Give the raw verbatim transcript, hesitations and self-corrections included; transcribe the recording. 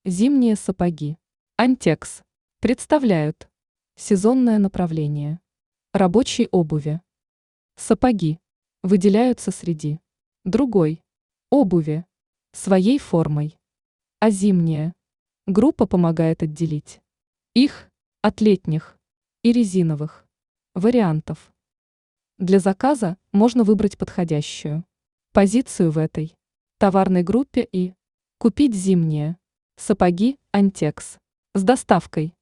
Зимние сапоги Антекс представляют сезонное направление рабочей обуви. Сапоги выделяются среди другой обуви своей формой, а зимняя группа помогает отделить их от летних и резиновых вариантов. Для заказа можно выбрать подходящую позицию в этой товарной группе и купить зимние сапоги Антекс с доставкой.